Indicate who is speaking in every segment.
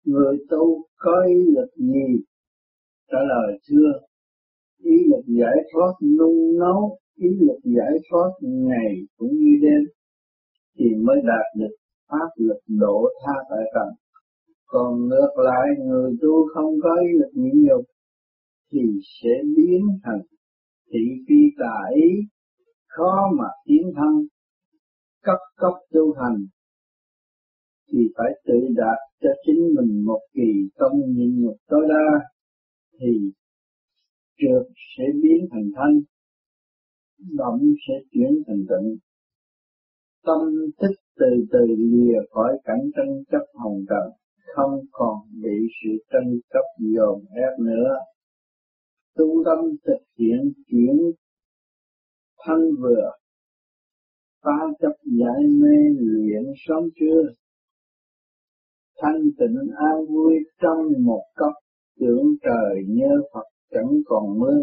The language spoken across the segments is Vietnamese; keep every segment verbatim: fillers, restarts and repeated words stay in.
Speaker 1: Người tu có ý lực gì? Trả lời thưa, ý lực giải thoát nung nấu, ý lực giải thoát ngày cũng như đêm, thì mới đạt được pháp lực độ tha tại trần. Còn ngược lại, người tu không có ý lực nhịn nhục thì sẽ biến thành thị phi tà ý, khó mà tiến thân. Cấp cấp tu hành thì phải tự đạt cho chính mình một kỳ công nhịn nhục tối đa, thì trượt sẽ biến thành thanh, động sẽ chuyển thành tịnh. Tâm thức từ từ lìa khỏi cảnh tranh chấp hồng trần, không còn bị sự tranh chấp dồn ép nữa. Tu tâm thực hiện chuyển thanh vừa, phá chấp giải mê luyện sớm trưa, thanh tịnh an vui trong một cấp, tưởng trời nhớ Phật chẳng còn mưa.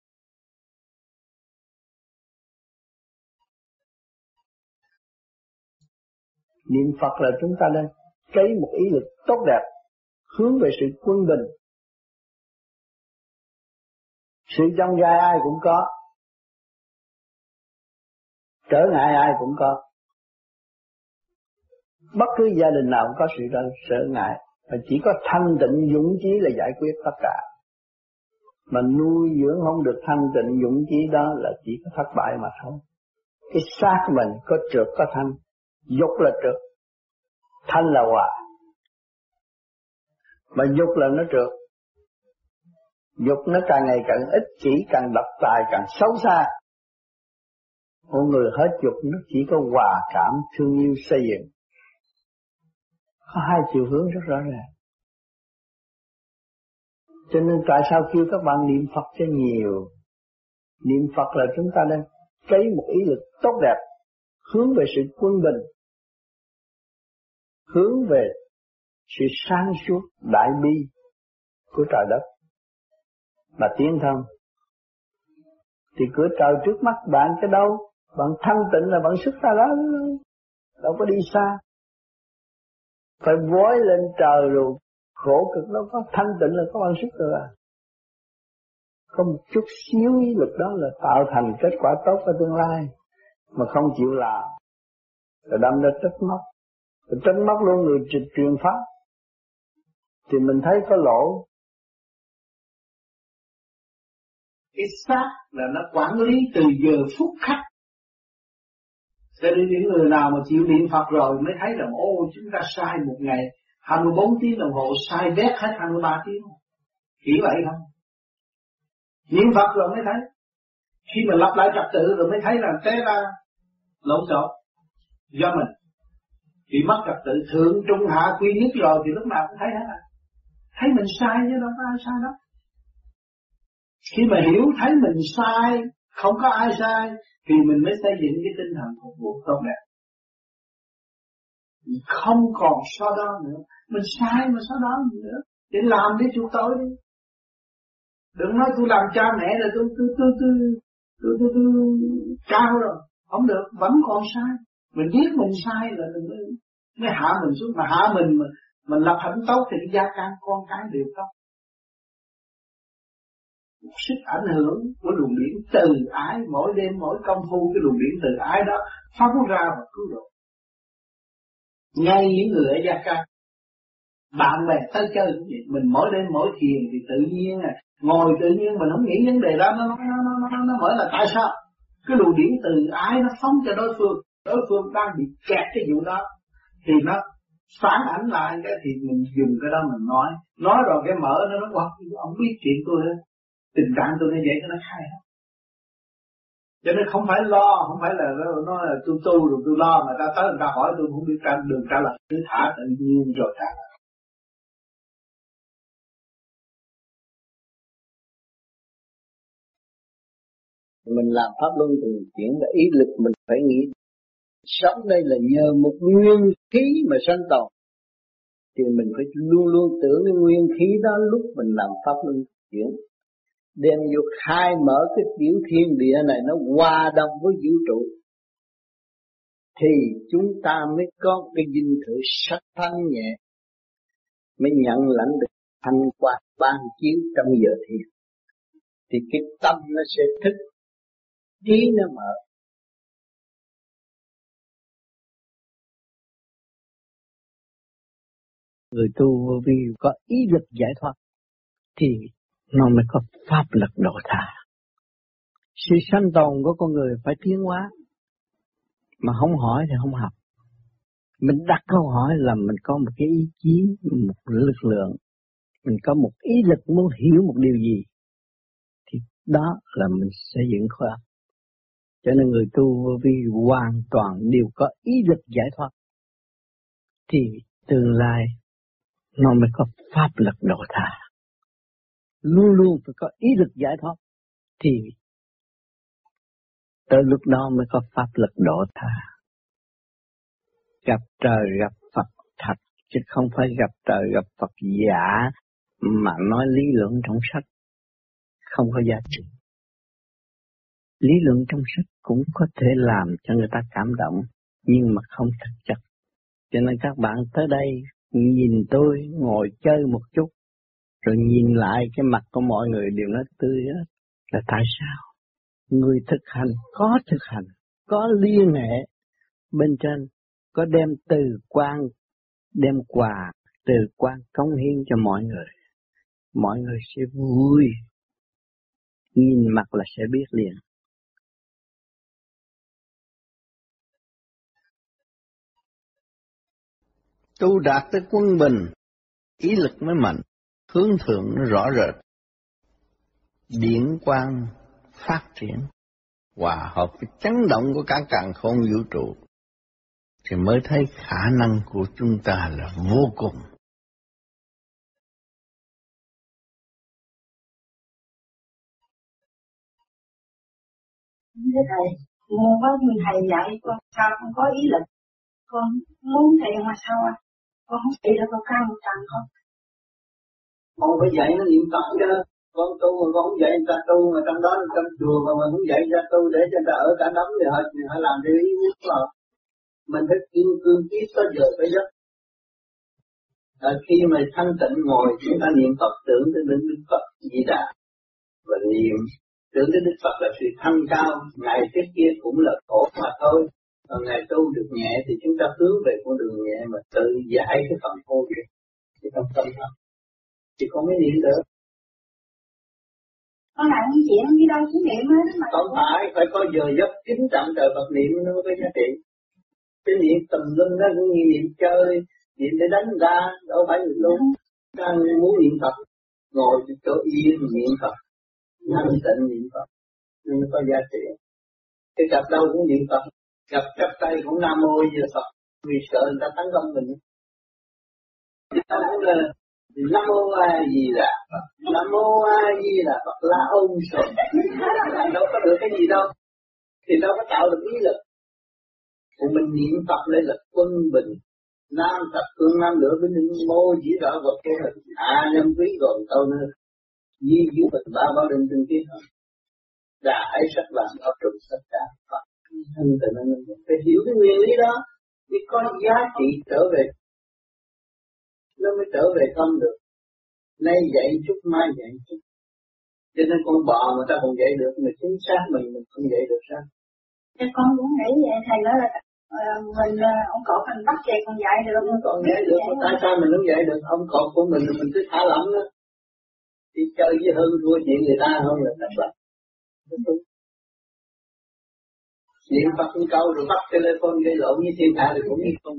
Speaker 2: Niệm Phật là chúng ta đang cấy một ý lực tốt đẹp, hướng về sự quân bình. Sự chông gai ai cũng có, trở ngại ai cũng có. Bất cứ gia đình nào cũng có sự trở ngại, mà chỉ có thanh tịnh dũng chí là giải quyết tất cả. Mà nuôi dưỡng không được thanh tịnh dũng chí đó là chỉ có thất bại mà thôi. Cái xác mình có trượt có thanh, dục là trượt, thanh là hòa. Mà dục là nó trượt. Dục nó càng ngày càng ích kỷ, càng độc tài, càng xấu xa. Một người hết dục nó chỉ có hòa cảm, thương yêu, xây dựng. Có hai chiều hướng rất rõ ràng. Cho nên tại sao kêu các bạn niệm Phật cho nhiều? Niệm Phật là chúng ta đang cấy một ý lực tốt đẹp, hướng về sự quân bình, hướng về sự sáng suốt đại bi của trời đất mà tiến thân. Thì cửa trời trước mắt bạn cái đâu? Bạn thanh tịnh là bạn xuất ra đó, đâu có đi xa. Phải vói lên trời rồi khổ cực đâu có, thanh tịnh là có bạn sức rồi à. Có một chút xíu ý lực đó là tạo thành kết quả tốt ở tương lai, mà không chịu làm rồi đâm ra trách móc, rồi trách móc luôn người truyền pháp, thì mình thấy có lỗ.
Speaker 1: Cái xác là nó quản lý từ giờ phút khắc. Cho nên những người nào mà chịu niệm Phật rồi mới thấy rằng ô chúng ta sai một ngày hai mươi bốn tiếng đồng hồ, sai vét hết hai mươi ba tiếng. Chỉ vậy không? Niệm Phật rồi mới thấy. Khi mà lập lại trật tự rồi mới thấy là té ra lộn xộn do mình. Khi mất trật tự thượng trung hạ quy nhất rồi thì lúc nào cũng thấy hết. Thấy mình sai chứ đâu có ai sai đâu. Khi mà hiểu thấy mình sai, không có ai sai, thì mình mới xây dựng cái tinh thần phục vụ tốt đẹp. Không còn so đo nữa. Mình sai mà so đo nữa. Để làm để chuộc tội đi. Đừng nói tôi làm cha mẹ là tôi tôi tôi tôi tôi tôi, tôi, tôi cao rồi. Không được, vẫn còn sai. Mình biết mình sai là mình mới, mới hạ mình xuống. Mà hạ mình mà mình lập hạnh tốt thì cái gia can con cái đều tốt. Sức ảnh hưởng của luồng điển từ ái, mỗi đêm mỗi công phu cái luồng điển từ ái đó phóng ra và cứu độ. Ngay những người ở gia can, bạn bè tới chơi cũng vậy, mình mỗi đêm mỗi thiền thì tự nhiên à, ngồi tự nhiên mình không nghĩ vấn đề đó, nó nó nó nó nó, nó mở là tại sao? Cái luồng điển từ ái nó phóng cho đối phương, đối phương đang bị kẹt cái vụ đó, thì nó phản ảnh lại cái thì mình dùng cái đó mình nói, nói rồi cái mở nó nó quật, ông biết chuyện tôi hết. Tình trạng tôi như vậy nó khai hết. Cho nên không phải lo, không phải là nó là tôi tu rồi tôi lo, mà ta tới người ta hỏi tôi không biết trả đường trả lời, cứ thả tự nhiên rồi trả lời.
Speaker 3: Mình làm pháp luân thường chuyển là ý lực mình phải nghĩ sống đây là nhờ một nguyên khí mà sanh tồn, thì mình phải luôn luôn tưởng cái nguyên khí đó lúc mình làm pháp luân chuyển, đem vô khai mở cái tiểu thiên địa này nó hòa đồng với vũ trụ, thì chúng ta mới có cái dinh thự sắc thanh nhẹ. mới nhận lãnh được thanh quang ban chiếu trong giờ thiền. Thì cái tâm nó sẽ thức, trí nó mở.
Speaker 2: Người tu vô vi có ý lực giải thoát thì nó mới có pháp lực độ tha. Sự sanh tồn của con người phải tiến hóa, mà không hỏi thì không học. Mình đặt câu hỏi là mình có một cái ý chí, một lực lượng, mình có một ý lực muốn hiểu một điều gì, thì đó là mình xây dựng khối óc. Cho nên người tu vô vi hoàn toàn đều có ý lực giải thoát, thì tương lai nó mới có pháp lực độ tha. Luôn luôn phải có ý lực giải thoát, thì tới lúc đó mới có pháp lực độ tha. Gặp trời gặp Phật thật, chứ không phải gặp trời gặp Phật giả mà nói lý luận trong sách không có giá trị. Lý luận trong sách cũng có thể làm cho người ta cảm động, nhưng mà không thực chất. Cho nên các bạn tới đây nhìn tôi ngồi chơi một chút, rồi nhìn lại cái mặt của mọi người đều nói tươi hết. Là tại sao? Người thực hành có thực hành, có liên hệ bên trên, có đem từ quan, đem quà, từ quan cống hiến cho mọi người. Mọi người sẽ vui, nhìn mặt là sẽ biết liền. Tu đạt tới quân bình, ý lực mới mạnh, hướng thượng nó rõ rệt. Điện quang phát triển, hòa hợp với chấn động của cả càn khôn vũ trụ, thì mới thấy khả năng của chúng ta là vô cùng.
Speaker 4: Thưa thầy, có người thầy dạy con sao không có ý lực, con muốn thầy mà sao à? Con không nghĩ là con cao một tràng không?
Speaker 1: Con phải dạy nó niệm Phật chứ. Con tu mà con không dạy người ta tu, mà trong đó trong chùa mà mình không dạy ra tu để cho người ta ở cả đống thì họ, họ làm theo ý muốn của họ. Mình phải kiên cương kiết có giờ phải giấc. À, khi mà thanh tịnh ngồi chúng ta niệm Phật tưởng tới Đức Phật Di Đà, và niệm tưởng tới Đức Phật là sự thanh cao, ngày trước kia cũng là khổ mà thôi. Còn ngày tu được nhẹ thì chúng ta hướng về con đường nhẹ mà tự giải cái phần khô kia, cái tâm tâm đó. Thì con mới niệm được.
Speaker 4: Con làm những chuyện đi đâu cũng niệm hết mà.
Speaker 1: Không phải, phải có giờ giấc kính trọng trời Phật niệm nó mới có giá trị. Cái niệm tùm lum đó cũng như niệm chơi, niệm để đánh ra, đâu phải người tu. Ta muốn niệm Phật, ngồi chỗ yên niệm Phật, thanh tịnh niệm Phật, nên mới có giá trị. Cái gặp đâu cũng niệm Phật, gặp chắp tay cũng Nam Mô Di Đà Phật, vì sợ người ta tấn công mình. Ta cũng là Nam Mô A Di Đà Phật, Nam Mô A Di Đà Phật là ông sồn, đâu có được cái gì đâu, thì đâu có tạo được ý lực. Còn mình niệm Phật lên là quân bình, nam thập phương nam lửa với những mô chỉ rõ vật kế hình, à nhân quý gồm tâu nữa, di dữ bình ba bao đừng từng tiết hơn. Đại sắc vàng ở trùng tất cả Phật, thân tình nên phải hiểu cái nguyên lý đó, mới có giá trị trở về, nó mới trở về không được. Nay dạy chút mai dạy chút, cho nên con bò mà ta còn dạy được, mà chính xác mình mình không dạy được sao?
Speaker 4: Thì con cũng nghĩ vậy, thầy nói là uh, mình uh, ông cột mình bắt vậy còn dạy được không?
Speaker 1: Còn dạy được, mà tại sao mình không dạy được? Ông cột của mình mình cứ thả lỏng đó, đi chơi với hơn thua chuyện người ta không là thật là niệm Phật một câu rồi bắt telephone gây lộn với thiên hạ thì cũng như không.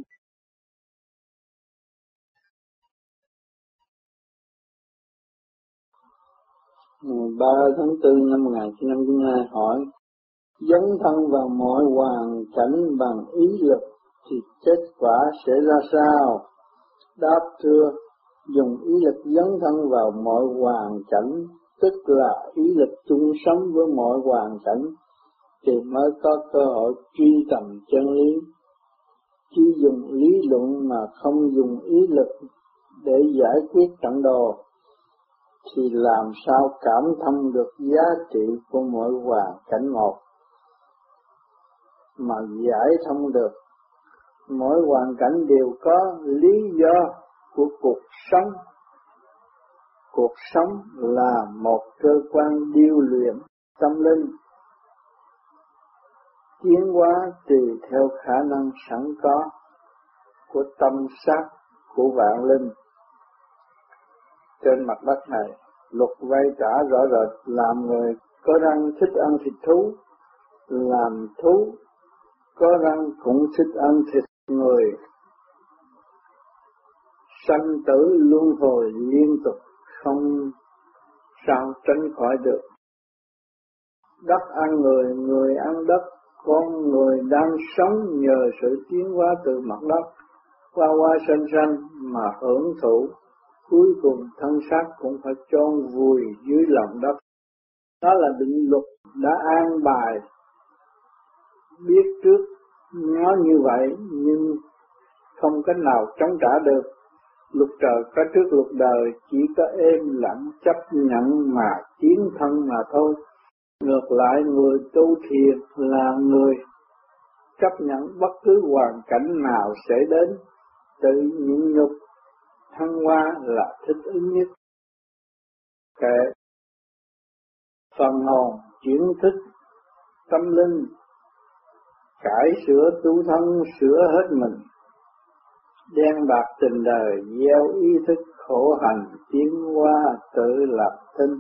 Speaker 2: ba tháng tư năm một nghìn chín trăm chín mươi hai hỏi: dấn thân vào mọi hoàn cảnh bằng ý lực thì kết quả sẽ ra sao? Đáp thưa: dùng ý lực dấn thân vào mọi hoàn cảnh, tức là ý lực chung sống với mọi hoàn cảnh, thì mới có cơ hội truy tầm chân lý. Chỉ dùng lý luận mà không dùng ý lực để giải quyết trận đồ, thì làm sao cảm thông được giá trị của mỗi hoàn cảnh một, mà giải thông được mỗi hoàn cảnh đều có lý do của cuộc sống sống. Cuộc sống là một cơ quan điêu luyện tâm linh, tiến hóa tùy theo khả năng sẵn có của tâm xác của vạn linh. Trên mặt đất này, luật vay trả rõ rệt, làm người có răng thích ăn thịt thú, làm thú có răng cũng thích ăn thịt người. Sanh tử luân hồi liên tục, không sao tránh khỏi được. Đất ăn người, người ăn đất, con người đang sống nhờ sự tiến hóa từ mặt đất, qua qua sanh sanh mà hưởng thụ, cuối cùng thân xác cũng phải chôn vùi dưới lòng đất. Đó là định luật đã an bài, biết trước nó như vậy nhưng không cách nào chống trả được. Luật trời có trước luật đời, chỉ có êm lặng chấp nhận mà tiến thân mà thôi. Ngược lại, người tu thiền là người chấp nhận bất cứ hoàn cảnh nào sẽ đến, tự nhịn nhục, thăng hoa là thích ứng nhất. Kệ phần hồn chuyển thức tâm linh, cải sửa tu thân, sửa hết mình, đen bạc tình đời, gieo ý thức khổ hành, tiến hóa tự lập thân.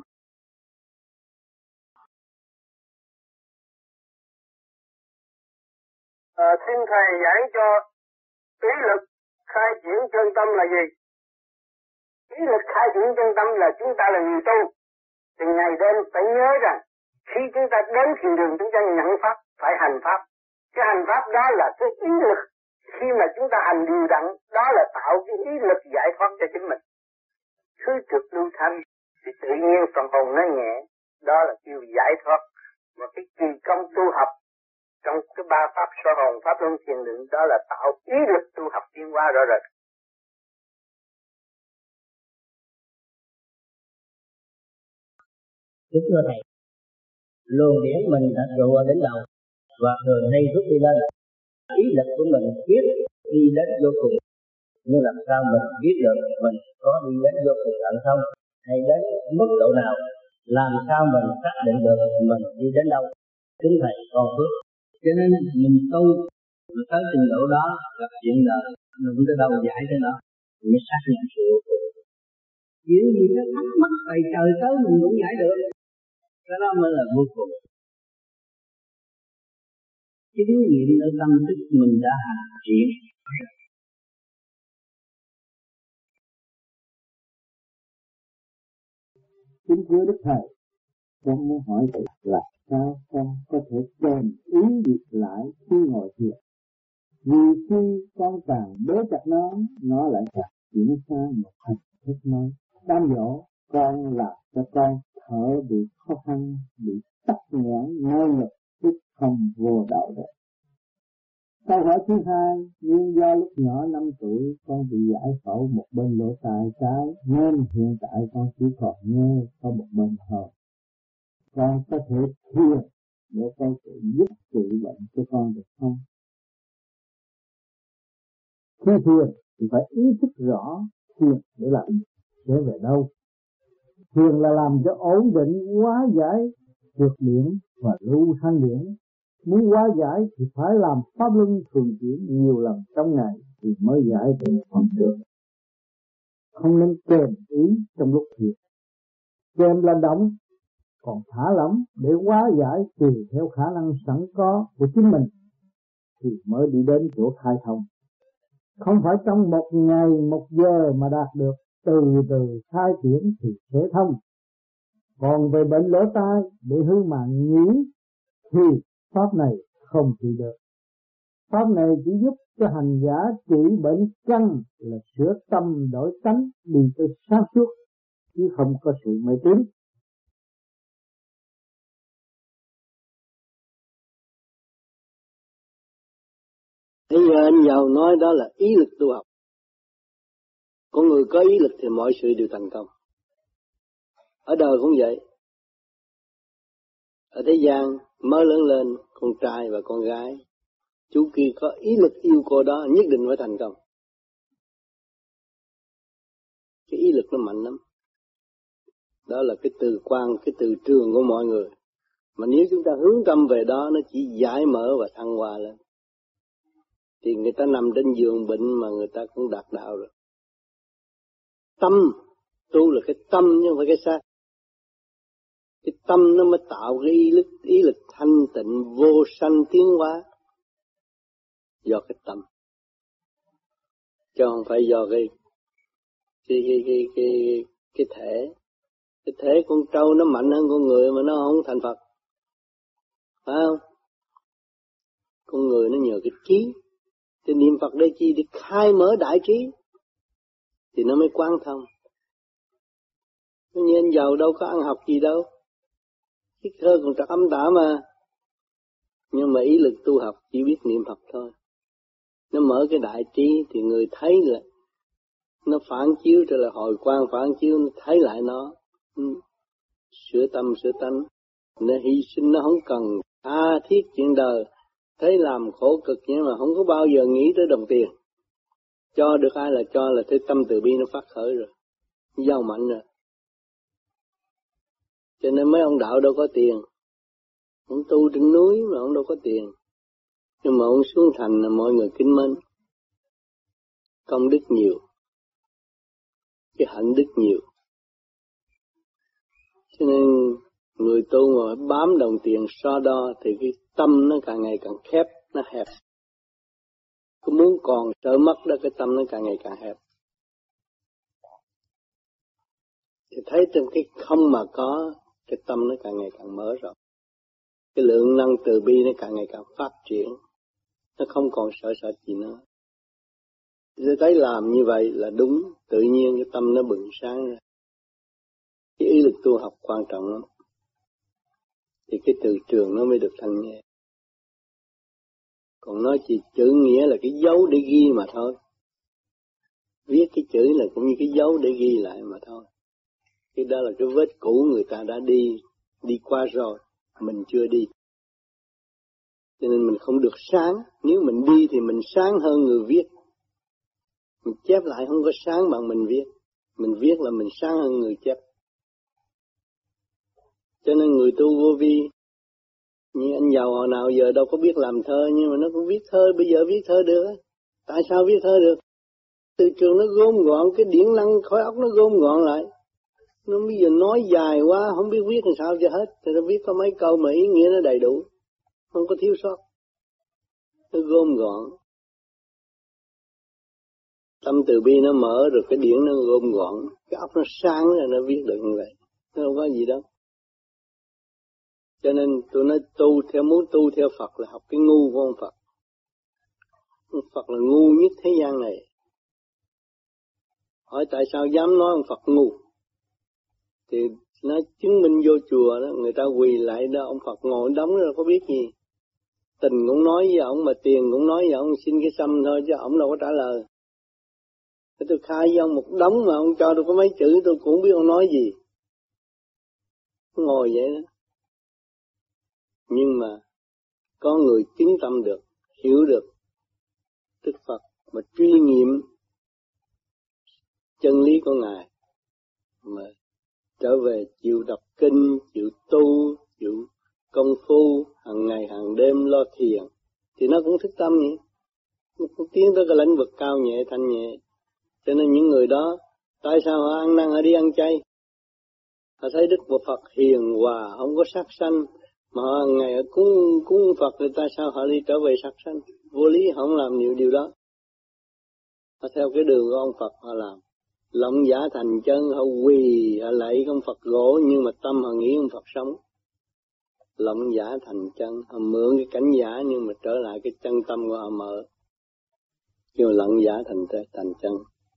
Speaker 5: À, xin thầy giảng cho ý lực khai triển chân tâm là gì? Ý lực khai triển chân tâm là chúng ta là người tu, thì ngày đêm phải nhớ rằng khi chúng ta đến thiền đường chúng ta nhận pháp, phải hành pháp. Cái hành pháp đó là cái ý lực, khi mà chúng ta hành điều đặn, đó là tạo cái ý lực giải thoát cho chính mình. Khứ trực lưu thanh thì tự nhiên phần hồn nó nhẹ, đó là kêu giải thoát. Mà cái kỳ công tu học trong cái ba pháp soi hồn, pháp luân thiền định, đó là tạo ý lực tu học tiến hóa rõ rệt.
Speaker 3: Kính thưa thầy, luồng điển mình đã trụ ở đến đầu và thường hay rút đi lên. Ý lực của mình biết đi đến vô cùng, nhưng làm sao mình biết được mình có đi đến vô cùng tận không, hay đến mức độ nào? Làm sao mình xác định được mình đi đến đâu? Kính thầy con phước. Cho nên mình tu mà tới trình độ đó, gặp chuyện đời đụng tới đâu giải tới đó, mới xác định sự vô cùng. Chuyện gì nó thắc mắc đầy trời tới mình cũng giải được, cái đó mới là vô cùng. Chính nghiệm ở tâm thức mình đã hành triển.
Speaker 1: Kính thưa Đức Thầy, con muốn hỏi thầy là sao con có thể kèm ý việc lại khi ngồi thiền? Vì khi con càng bế chặt nó, nó lại càng chuyển sang một hình thức mới. Đam dỗ con làm cho con thở bị khó khăn, bị tắc nghẽn, nơi ngực, tức không vô đạo được. Câu hỏi thứ hai, nguyên do lúc nhỏ năm tuổi con bị giải phẫu một bên lỗ tai trái, nên hiện tại con chỉ còn nghe có một bên hồn. Con có thể thiền để con tự giúp trị bệnh cho con được không? Khi thiền thì phải ý thức rõ thiền để làm sẽ về đâu. Thiền là làm cho ổn định, hóa giải trượt điển và lưu thanh điển. Muốn hóa giải thì phải làm pháp luân thường chuyển nhiều lần trong ngày thì mới giải được phần được. Không nên kèm ý trong lúc thiền. Kèm là động, còn thả lỏng để hóa giải tùy theo khả năng sẵn có của chính mình thì mới đi đến chỗ khai thông. Không phải trong một ngày, một giờ mà đạt được, từ từ khai triển thì sẽ thông. Còn về bệnh lỗ tai bị hư màng nhĩ thì pháp này không trị được. Pháp này chỉ giúp cho hành giả trị bệnh căn là sửa tâm đổi tánh đi tới sáng suốt, chứ không có sự mê tín.
Speaker 2: Bây giờ anh giàu nói đó là ý lực tu học. Con người có ý lực thì mọi sự đều thành công. Ở đời cũng vậy. Ở thế gian mới lớn lên, con trai và con gái, chú kia có ý lực yêu cô đó nhất định phải thành công.
Speaker 3: lực nó mạnh lắm. Đó là cái từ quan, cái từ trường của mọi người. Mà nếu chúng ta hướng tâm về đó, nó chỉ giải mở và thăng hoa lên. Thì người ta nằm trên giường bệnh mà người ta cũng đạt đạo rồi. Tâm, tu là cái tâm chứ không phải cái xác. Cái tâm nó mới tạo cái ý lực, ý lực thanh tịnh, vô sanh tiến hóa. Do cái tâm. Chứ không phải do cái cái cái cái cái, cái thể. Cái thể con trâu nó mạnh hơn con người mà nó không thành Phật. Phải không? Con người nó nhờ cái trí. Thì niệm Phật đây chi để khai mở đại trí. Thì nó mới quán thông. Như anh giàu đâu có ăn học gì đâu. Cái thơ còn trật âm tả mà. Nhưng mà ý lực tu học chỉ biết niệm Phật thôi. Nó mở cái đại trí thì người thấy là nó phản chiếu trở lại hồi quang phản chiếu, nó thấy lại nó. Ừ. Sửa tâm sửa tánh. Nó hy sinh nó không cần tha thiết chuyện đời. Thấy làm khổ cực nhưng mà không có bao giờ nghĩ tới đồng tiền. Cho được ai là cho là thấy tâm từ bi nó phát khởi rồi. Giàu mạnh rồi. Cho nên mấy ông đạo đâu có tiền. Ông tu trên núi mà ông đâu có tiền. Nhưng mà ông xuống thành là mọi người kính mến. Công đức nhiều. Cái hạnh đức nhiều. Cho nên người tu mà bám đồng tiền so đo thì cái tâm nó càng ngày càng khép, nó hẹp. Cứ muốn còn sợ mất đó, cái tâm nó càng ngày càng hẹp. Thì thấy trong cái không mà có, cái tâm nó càng ngày càng mở rộng. Cái lượng năng từ bi nó càng ngày càng phát triển. Nó không còn sợ sợ gì nữa. Tôi thấy làm như vậy là đúng, tự nhiên cái tâm nó bừng sáng ra. Cái ý lực tu học quan trọng lắm. Thì cái từ trường nó mới được thanh nhẹ. Còn nó chỉ chữ nghĩa là cái dấu để ghi mà thôi. Viết cái chữ là cũng như cái dấu để ghi lại mà thôi. Cái đó là cái vết cũ người ta đã đi, đi qua rồi, mình chưa đi. Cho nên mình không được sáng, nếu mình đi thì mình sáng hơn người viết. Mình chép lại không có sáng bằng mình viết. Mình viết là mình sáng hơn người chép. Cho nên người tu vô vi, như anh giàu hồi nào giờ đâu có biết làm thơ, nhưng mà nó cũng viết thơ, bây giờ viết thơ được. Tại sao viết thơ được? Từ trường nó gom gọn, cái điển năng khối óc nó gom gọn lại. Nó bây giờ nói dài quá, không biết viết làm sao cho hết. Thì nó viết có mấy câu mà ý nghĩa nó đầy đủ, không có thiếu sót. Nó gom gọn. Tâm từ bi nó mở rồi cái điển nó gom gọn. Cái óc nó sáng rồi nó viết được như vậy. Nó không có gì đâu. Cho nên tôi nói tu theo muốn tu theo Phật là học cái ngu của ông Phật. Ông Phật là ngu nhất thế gian này. Hỏi tại sao dám nói ông Phật ngu? Thì nó chứng minh vô chùa đó, người ta quỳ lại đó, ông Phật ngồi đóng rồi có biết gì. Tình cũng nói với ông mà tiền cũng nói với ông, xin cái xăm thôi chứ ông đâu có trả lời. Thế tôi khai với ông một đống mà ông cho tôi có mấy chữ tôi cũng biết ông nói gì. Ngồi vậy đó. Nhưng mà có người chứng tâm được, hiểu được Đức Phật mà truy nghiệm chân lý của Ngài mà trở về chịu đọc kinh, chịu tu, chịu công phu hàng ngày hàng đêm lo thiền thì nó cũng thức tâm nhỉ. Nó cũng tiến tới cái lĩnh vực cao nhẹ thanh nhẹ. Cho nên những người đó tại sao họ ăn năn họ đi ăn chay? Họ thấy Đức Phật Phật hiền hòa, không có sát sanh. Mà họ ngày ở cúng, cúng Phật thì tại sao họ đi trở về sát sanh? Vô lý họ không làm nhiều điều đó. Họ theo cái đường của ông Phật họ làm. Lộng giả thành chân, họ quỳ, họ lạy ông Phật gỗ nhưng mà tâm họ nghĩ ông Phật sống. Lộng giả thành chân, họ mượn cái cảnh giả nhưng mà trở lại cái chân tâm của họ mở. Kêu lộng giả thành, thành chân.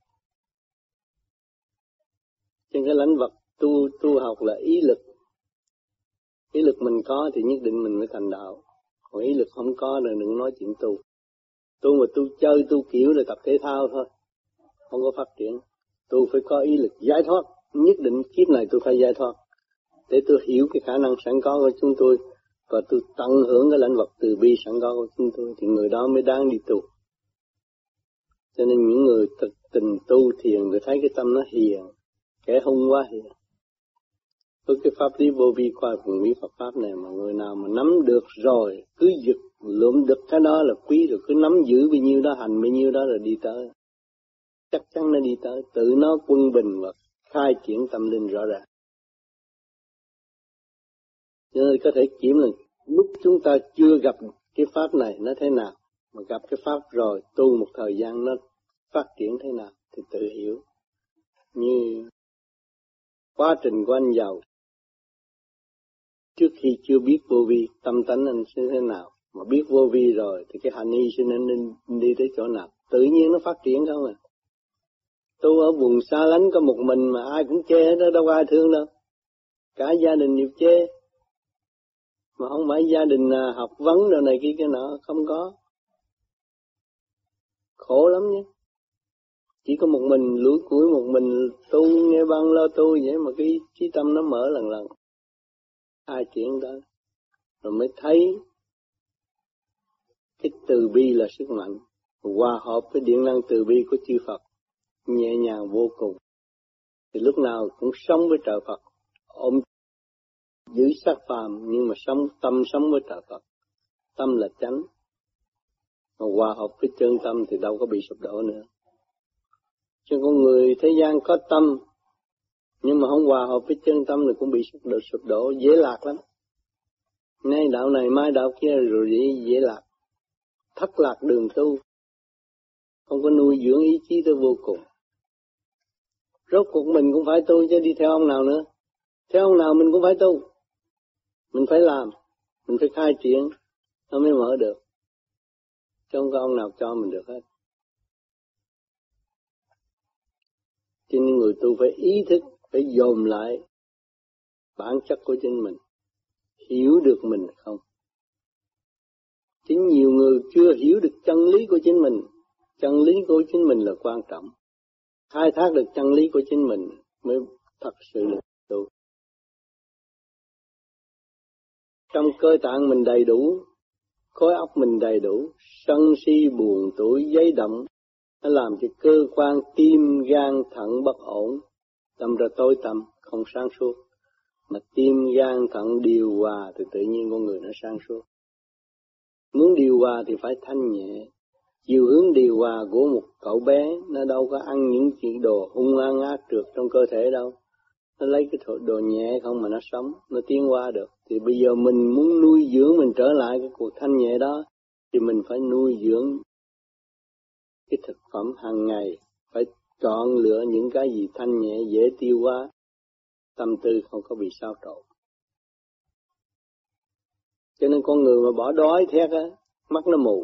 Speaker 3: Trên cái lãnh vực tu, tu học là ý lực. Ý lực mình có thì nhất định mình mới thành đạo. Còn ý lực không có rồi đừng nói chuyện tu. Tu mà tu chơi, tu kiểu là tập thể thao thôi. Không có phát triển. Tu phải có ý lực giải thoát. Nhất định kiếp này tôi phải giải thoát. Để tôi hiểu cái khả năng sẵn có của chúng tôi. Và tôi tận hưởng cái lãnh vực từ bi sẵn có của chúng tôi. Thì người đó mới đáng đi tu. Cho nên những người thực tình tu thiền thì thấy cái tâm nó hiền. kẻ hung quá hiền. Với cái pháp lý vô vi qua vùng bí Phật pháp này mà người nào mà nắm được rồi cứ giật lượm được cái đó là quý, rồi cứ nắm giữ bao nhiêu đó hành bao nhiêu đó rồi đi tới, chắc chắn nó đi tới, tự nó quân bình và khai triển tâm linh rõ ràng. Cho nên có thể kiểm là lúc chúng ta chưa gặp cái pháp này nó thế nào, mà gặp cái pháp rồi tu một thời gian nó phát triển thế nào thì tự hiểu. Như quá trình của anh giàu, trước khi chưa biết vô vi, tâm tánh anh sẽ thế nào, mà biết vô vi rồi thì cái hành y sinh anh nên đi tới chỗ nào, tự nhiên nó phát triển không à. Tu ở vùng xa lánh có một mình mà ai cũng chê đó, đâu có ai thương đâu, cả gia đình đều chê, mà không phải gia đình học vấn đồ này kia cái nọ, không có, khổ lắm nhé. Chỉ có một mình lủi củi, một mình tu nghe băng lo tu vậy mà cái trí tâm nó mở lần lần, ai chuyện đó rồi mới thấy cái từ bi là sức mạnh, hòa hợp với điện năng từ bi của chư Phật nhẹ nhàng vô cùng, thì lúc nào cũng sống với trời Phật, ôm giữ sắc phàm nhưng mà sống tâm sống với trời Phật, tâm là chánh, mà hòa hợp với chân tâm thì đâu có bị sụp đổ nữa. Chứ con người thế gian có tâm nhưng mà không hòa hợp với chân tâm thì cũng bị sụp đổ, sụp đổ dễ lạc lắm. Nay đạo này mai đạo kia rồi dễ, dễ lạc, thất lạc đường tu, không có nuôi dưỡng ý chí tới vô cùng. Rốt cuộc mình cũng phải tu chứ đi theo ông nào nữa, theo ông nào mình cũng phải tu, mình phải làm, mình phải khai triển nó mới mở được, chứ không có ông nào cho mình được hết. Cho nên người tu phải ý thức, phải dồn lại bản chất của chính mình, hiểu được mình không. Chính nhiều người chưa hiểu được chân lý của chính mình, chân lý của chính mình là quan trọng. Khai thác được chân lý của chính mình mới thật sự là tu. Trong cơ tạng mình đầy đủ, khối óc mình đầy đủ, sân si buồn tuổi giấy động, nó làm cho cơ quan tim, gan, thận bất ổn, tâm ra tối tăm, không sáng suốt. Mà tim, gan, thận điều hòa thì tự nhiên con người nó sáng suốt. Muốn điều hòa thì phải thanh nhẹ. Chiều hướng điều hòa của một cậu bé nó đâu có ăn những chuyện đồ hung hăng ác trượt trong cơ thể đâu. Nó lấy cái đồ nhẹ không mà nó sống, nó tiến qua được. Thì bây giờ mình muốn nuôi dưỡng mình trở lại cái cuộc thanh nhẹ đó thì mình phải nuôi dưỡng cái thực phẩm hàng ngày, phải chọn lựa những cái gì thanh nhẹ dễ tiêu hóa, tâm tư không có bị xáo trộn. Cho nên con người mà bỏ đói thét á, mắt nó mù,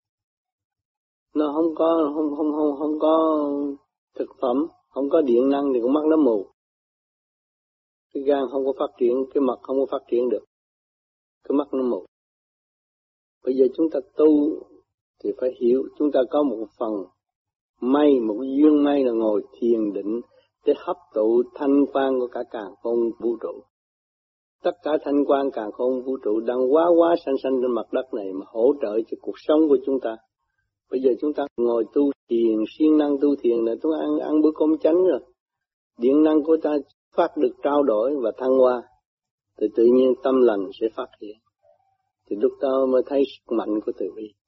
Speaker 3: nó không có không không không không có thực phẩm, không có điện năng thì con mắt nó mù, cái gan không có phát triển, cái mật không có phát triển được, cái mắt nó mù. Bây giờ chúng ta tu thì phải hiểu, chúng ta có một phần may, một duyên may là ngồi thiền định để hấp thụ thanh quan của cả càn khôn vũ trụ. Tất cả thanh quan càn khôn vũ trụ đang quá quá sanh sanh trên mặt đất này mà hỗ trợ cho cuộc sống của chúng ta. Bây giờ chúng ta ngồi tu thiền, siêng năng tu thiền là chúng ta ăn, ăn bữa cơm chánh rồi. Điện năng của ta phát được trao đổi và thăng hoa, thì tự nhiên tâm lành sẽ phát hiện. Thì lúc đó mới thấy sức mạnh của từ bi.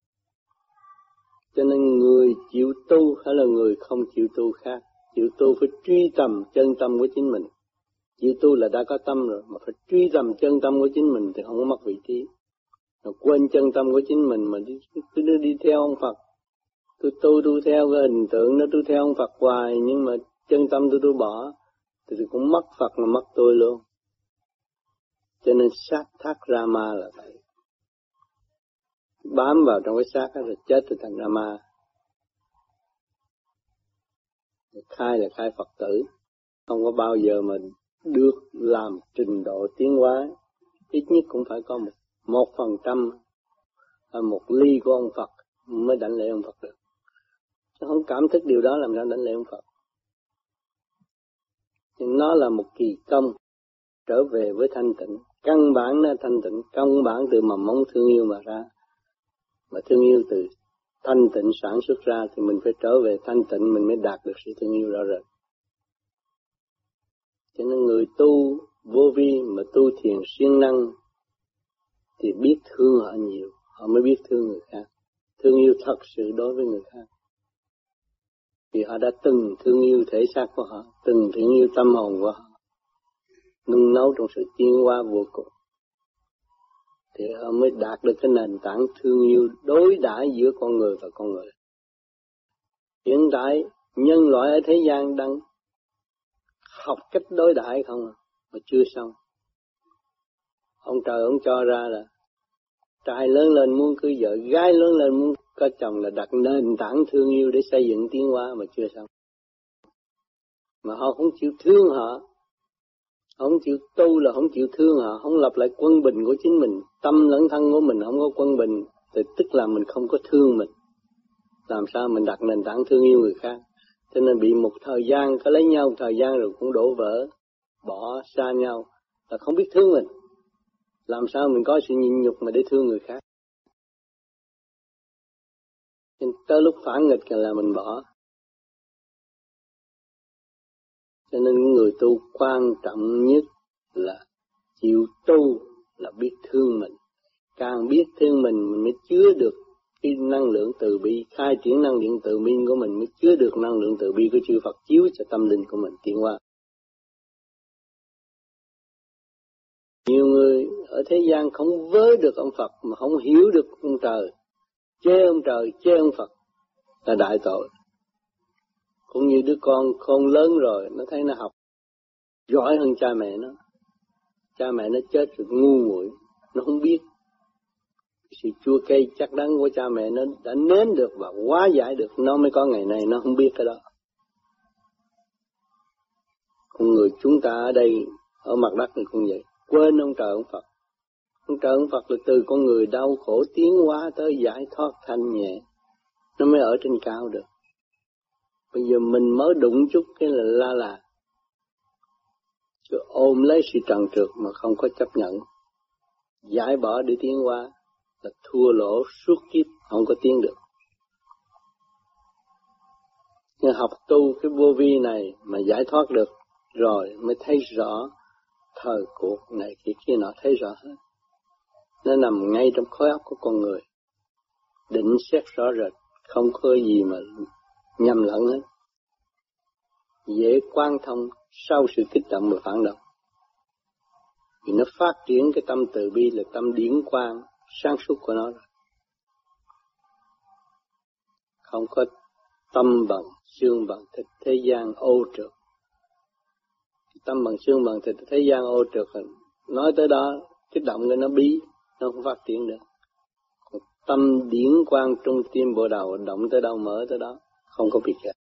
Speaker 3: Cho nên người chịu tu hay là người không chịu tu khác. Chịu tu phải truy tầm chân tâm của chính mình. Chịu tu là đã có tâm rồi, mà phải truy tầm chân tâm của chính mình thì không có mất vị trí. Rồi quên chân tâm của chính mình mà đi, cứ đi theo ông Phật. Tôi tu tu theo cái hình tượng đó, tôi theo ông Phật hoài, nhưng mà chân tâm tôi tôi bỏ, thì tôi cũng mất Phật mà mất tôi luôn. Cho nên sát thác Rama là vậy. Bám vào trong cái xác đó rồi chết thì thành Rama. Khai là khai Phật tử, không có bao giờ mà được làm trình độ tiến hóa, ít nhất cũng phải có một một phần trăm, một ly của ông Phật mới đảnh lễ ông Phật được. Chứ không cảm thức điều đó làm sao đảnh lễ ông Phật. Nhưng nó là một kỳ công trở về với thanh tịnh. Căn bản là thanh tịnh, căn bản từ mầm mống thương yêu mà ra. Mà thương yêu từ thanh tịnh sản xuất ra thì mình phải trở về thanh tịnh mình mới đạt được sự thương yêu rõ rệt. Cho nên người tu vô vi mà tu thiền siêng năng thì biết thương họ nhiều, họ mới biết thương người khác. Thương yêu thật sự đối với người khác. Vì họ đã từng thương yêu thể xác của họ, từng thương yêu tâm hồn của họ, nung nấu trong sự tiến hóa vô cùng. Thì họ mới đạt được cái nền tảng thương yêu đối đãi giữa con người và con người. Hiện tại nhân loại ở thế gian đang học cách đối đãi không à, mà chưa xong. Ông trời ông cho ra là trai lớn lên muốn cưới vợ, gái lớn lên muốn có chồng là đặt nền tảng thương yêu để xây dựng tiến hóa mà chưa xong. Mà họ không chịu thương họ, không chịu tu là không chịu thương họ, không lập lại quân bình của chính mình, tâm lẫn thân của mình không có quân bình, thì tức là mình không có thương mình. Làm sao mình đặt nền tảng thương yêu người khác? Cho nên bị một thời gian, có lấy nhau một thời gian rồi cũng đổ vỡ, bỏ xa nhau, là không biết thương mình. Làm sao mình có sự nhịn nhục mà để thương người khác? Nên tới lúc phản nghịch là mình bỏ. Cho nên người tu quan trọng nhất là chịu tu, là biết thương mình. Càng biết thương mình, mình mới chứa được cái năng lượng từ bi, khai triển năng lượng từ bi của mình mới chứa được năng lượng từ bi của chư Phật chiếu cho tâm linh của mình tiến hóa. Nhiều người ở thế gian không với được ông Phật mà không hiểu được ông trời, chê ông trời, chê ông Phật là đại tội. Cũng như đứa con khôn lớn rồi, nó thấy nó học giỏi hơn cha mẹ nó. Cha mẹ nó chết rồi ngu muội, nó không biết. Sự chua cay chắc đắng của cha mẹ nó đã nếm được và hóa giải được, nó mới có ngày nay, nó không biết cái đó. Con người chúng ta ở đây, ở mặt đất này cũng vậy, quên ông trời ông Phật. Ông trời ông Phật là từ con người đau khổ tiến hóa tới giải thoát thanh nhẹ, nó mới ở trên cao được. Bây giờ mình mới đụng chút cái là la là, rồi ôm lấy sự trần trượt mà không có chấp nhận, giải bỏ để tiến hóa là thua lỗ suốt kiếp, không có tiến được. Nhưng học tu cái vô vi này mà giải thoát được rồi mới thấy rõ thời cuộc này kia kia nọ, thấy rõ hết. Nó nằm ngay trong khối óc của con người, định xét rõ rệt, không có gì mà nhầm lẫn hết. Dễ quan thông sau sự kích động và phản động. Vì nó phát triển cái tâm từ bi là tâm điển quang sáng suốt của nó rồi. Không có tâm bằng xương bằng thịt thế gian ô trượt. Tâm bằng xương bằng thịt thế gian ô trượt, nói tới đó kích động cái nó bí, nó không phát triển được. Còn tâm điển quang trung tim bộ đầu động tới đâu mở tới đó, không có việc gì.